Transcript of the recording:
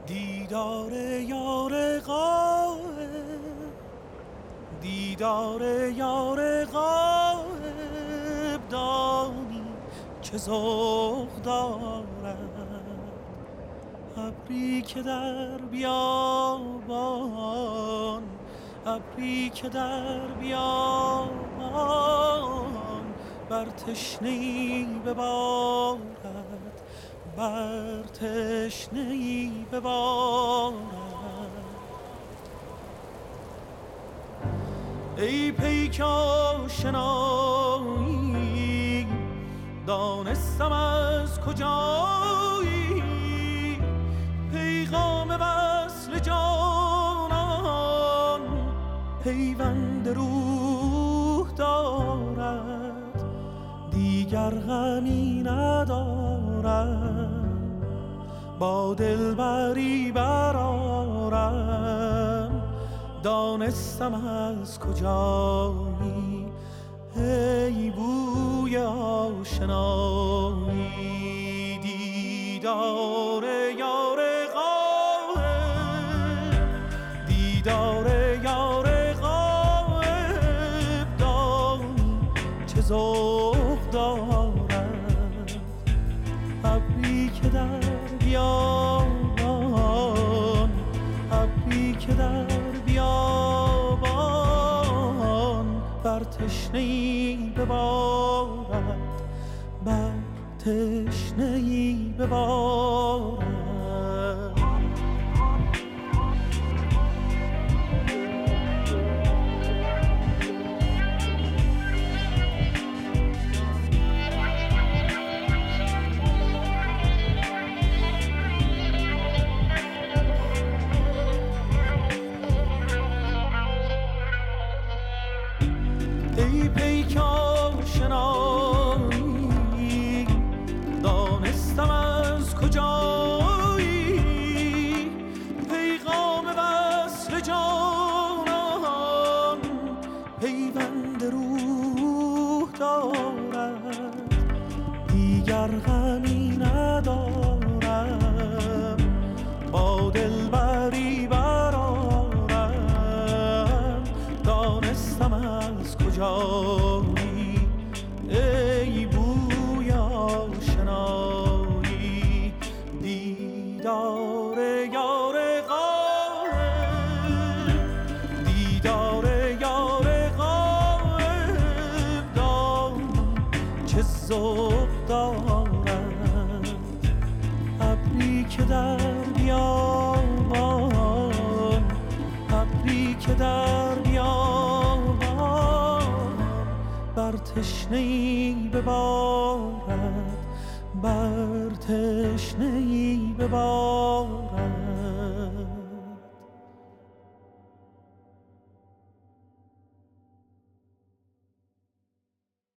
دیدار یار غایب، دیدار یار غایب، دانی چه ذوق دارد. ابری که در بیابان، ابری که در بیابان، بر تشنه‌ای ببارد، بر تشنه‌ای ببارد. ای پیک آشنایی، دانستم از کجایی، پیغام وصل جانان پیوند روح دارد. دیگر غمی ندارم، با دلبری برآرم، دانستم از کجایی. ای بوی آشنایی، دیدار یار غایب، دیدار یار غایب، دانی چه ذوق دارد. ابری که در بیابان، ابری که در بیابان، بر تشنه‌ای ببارد، بر تشنه‌ای ببارد. ای پیک آشنایی، دانستم از کجایی، پیغام وصل جانان پیوند روح دارد. دیگر غمی ندارم، با دلبری برآرم، دانستم از کجایی. ای بوی آشنایی، دیدار یار غایب، دیدار یار غایب، دانی چه ذوق دارد. ابری که در بیابان، ابری که در بیابان، بر تشنه‌ای ببارد، بر تشنه‌ای ببارد.